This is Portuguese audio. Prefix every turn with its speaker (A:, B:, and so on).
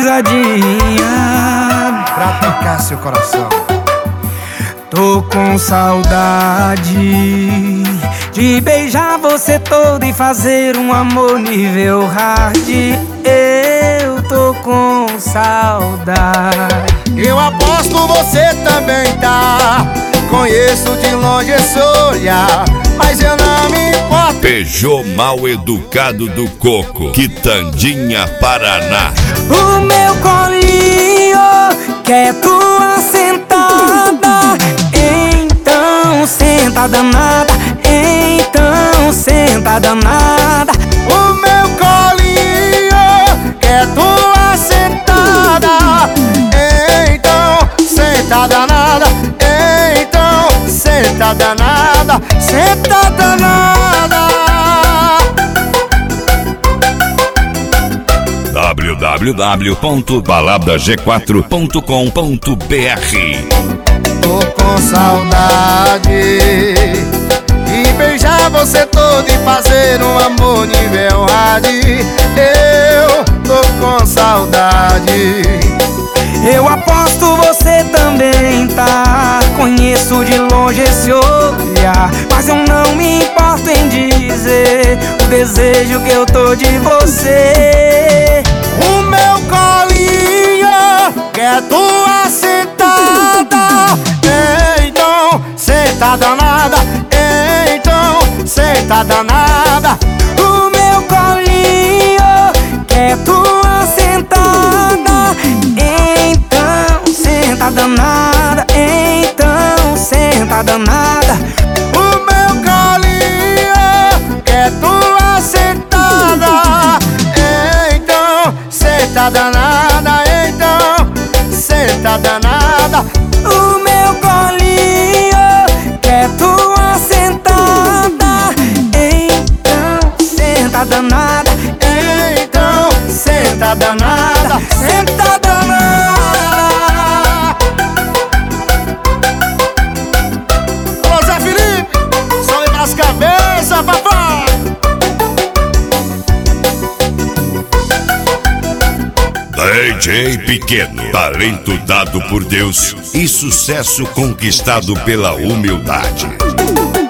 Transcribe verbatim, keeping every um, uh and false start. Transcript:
A: risadinha
B: pra tocar seu coração.
A: Tô com saudade de beijar você todo e fazer um amor nível hard. Eu tô com saudade.
B: Eu aposto você também tá. Conheço de longe esse olhar, mas eu não me importo.
C: Peugeot mal educado do Coco, Quitandinha, Paraná.
A: O meu colinho quer tua sentada. Então senta danada, então senta danada.
B: O meu colinho quer tua sentada. Então senta danada, então senta danada, senta danada.
C: w w w ponto balada g quatro ponto com ponto b r.
B: Tô com saudade de beijar você todo e fazer um amor nível hard. Eu tô com saudade.
A: Eu aposto você também tá. Conheço de longe esse olhar, mas eu não me importo em dizer o desejo que eu tô de você.
B: O meu colinho quer tua sentada. Então senta danada, então senta danada.
A: O meu colinho quer tua sentada. Então senta danada, então senta danada.
B: O meu colinho quer tua sentada. Então senta danada, então senta danada.
A: O meu colinho quer tua sentada. Então senta danada,
B: então senta danada, senta danada. Alô, Zé Felipe, salve pras cabeças, papai.
C: D J Pequeno, talento dado por Deus e sucesso conquistado pela humildade.